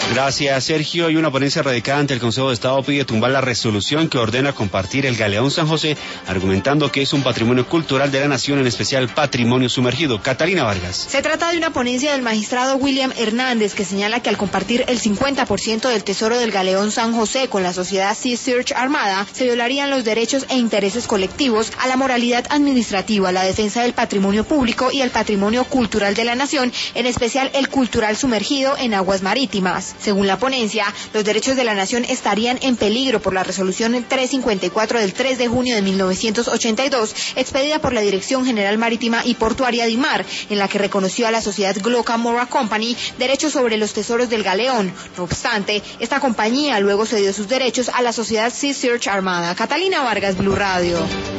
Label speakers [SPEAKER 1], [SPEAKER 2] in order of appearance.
[SPEAKER 1] Gracias, Sergio. Y una ponencia radicada ante el Consejo de Estado pide tumbar la resolución que ordena compartir el Galeón San José, argumentando que es un patrimonio cultural de la nación, en especial patrimonio sumergido. Catalina Vargas.
[SPEAKER 2] Se trata de una ponencia del magistrado William Hernández, que señala que al compartir el 50% del tesoro del Galeón San José con la sociedad Sea Search Armada, se violarían los derechos e intereses colectivos a la moralidad administrativa, la defensa del patrimonio público y el patrimonio cultural de la nación, en especial el cultural sumergido en aguas marítimas. Según la ponencia, los derechos de la nación estarían en peligro por la resolución 354 del 3 de junio de 1982, expedida por la Dirección General Marítima y Portuaria DIMAR, en la que reconoció a la sociedad Glocca Mora Company derechos sobre los tesoros del galeón. No obstante, esta compañía luego cedió sus derechos a la sociedad Sea Search Armada. Catalina Vargas, Blue Radio.